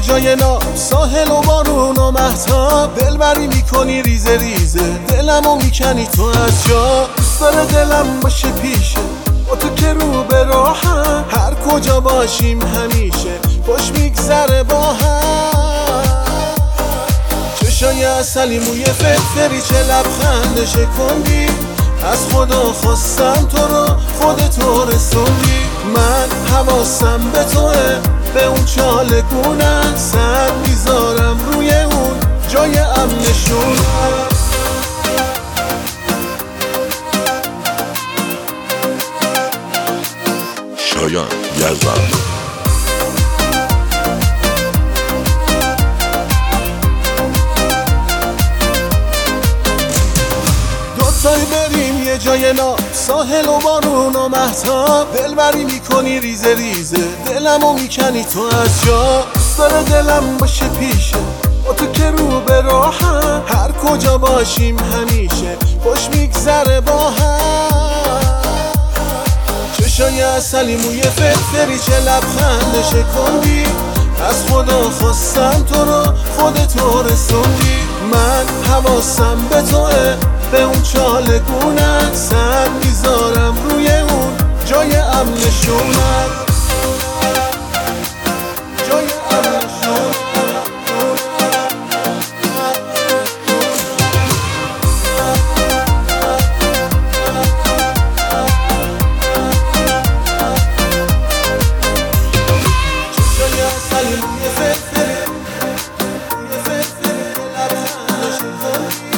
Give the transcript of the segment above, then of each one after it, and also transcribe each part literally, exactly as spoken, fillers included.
جای ناب، ساحل و بارون و مهتاب. دلبری میکنی ریزه ریزه، دلمو میکنی تو از جا. دوست داره دلم باشه پیشه، با تو که رو به راهم. هر کجا باشیم همیشه خوش میگذره با هم. چشای عسلی، موی فرفری، چه لبخند شکندی. از خدا خواستم تو رو، خودتو رسوندی. من حواسم به توه، به اون چالگونم. سر میذارم روی اون جای امنشون. شایان یزدان. دوتایی بریم یه جای ناب، ساحل و بارون و مهتاب. دلبری میکنی ریزه ریزه، دلمو میکنی تو از جا. دوست داره دلم باشه پیشه، با تو که رو به راهم. هر کجا باشیم همیشه خوش میگذره با هم. چشای عسلی، موی فرفری، چه لبخند شکندی. از خدا خواستم تو رو، خودتو رسوندی. من حواسم به توه، به اون چالگونم. سر میذارم روی اون جای امنشونم. جای امنشونم. چشای عسلی، موی فرفری، موی فرفری، لبخند شکندی.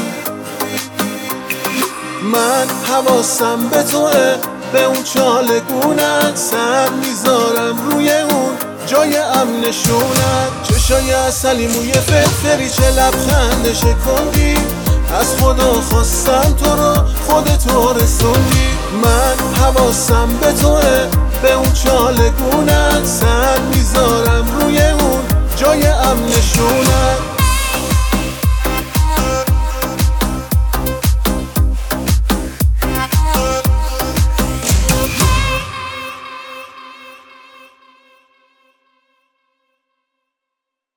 من حواسم به توه، به اون چالگونم. سر میذارم روی اون جای امنشونم. چشای عسلی، موی فرفری، چه لبخند شکندی. از خدا خواستم تو رو، خودتو رسوندی. من حواسم به توه، به اون چالگونم. سر میذارم روی اون جای امنشونم.